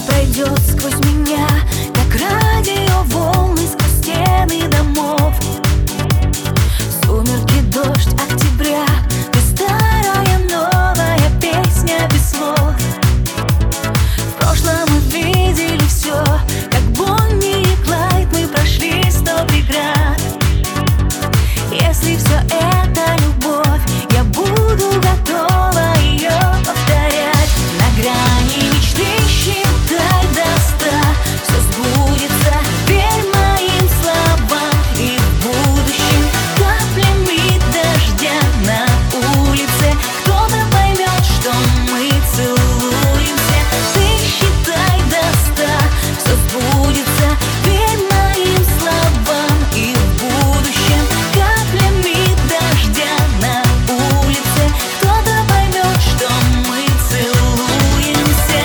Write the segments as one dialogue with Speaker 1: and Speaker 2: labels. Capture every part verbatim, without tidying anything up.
Speaker 1: пройдет сквозь меня, как радио волны сквозь стены домов. Сумерки, дождь октября, ты старая, новая песня без слов. В прошлом мы видели все, как Бонни и Клайд, мы прошли сто преград. Если все это любовь, я буду готова ее повторять. На грани мечты считай до ста, все сбудется, верь моим словам. И в будущем каплями дождя на улице кто-то поймет, что мы целуемся. Ты считай до ста, все сбудется, верь моим словам. И в будущем каплями дождя на улице кто-то поймет, что мы целуемся.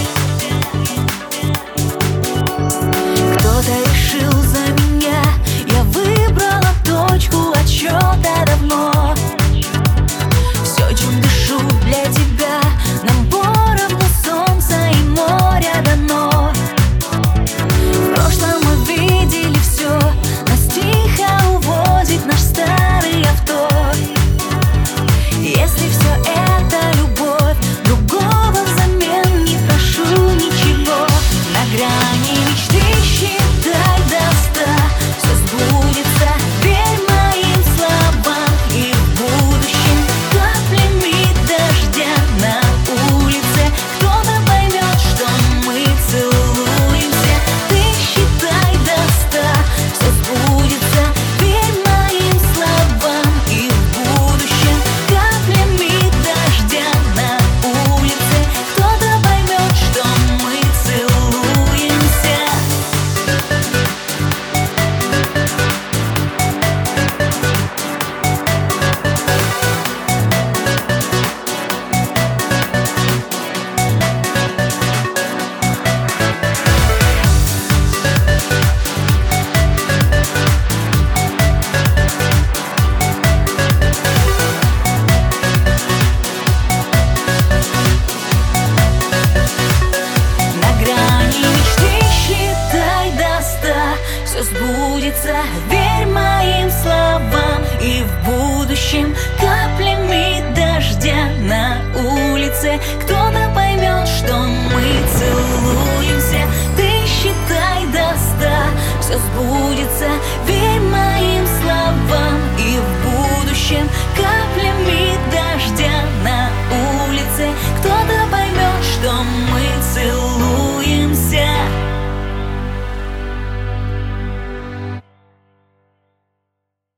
Speaker 1: Кто-то решил за меня, я выбрала точку отсчета давно. Все, чем дышу для тебя, нам поровну солнца и моря дано. В прошлом мы видели все, нас тихо увозит наш старый авто. Если все это любовь, другого взамен не прошу ничего. На грани мечты считай до ста, все сбудется, верь моим словам. И в будущем каплями дождя на улице кто-то поймет, что мы целуемся. Ты считай до ста, все сбудется, верь моим словам. И в будущем каплями дождя на улице кто-то поймет, что мы целуемся. На грани мечты считай до ста, все сбудется, верь моим словам. И в будущем каплями дождя на улице кто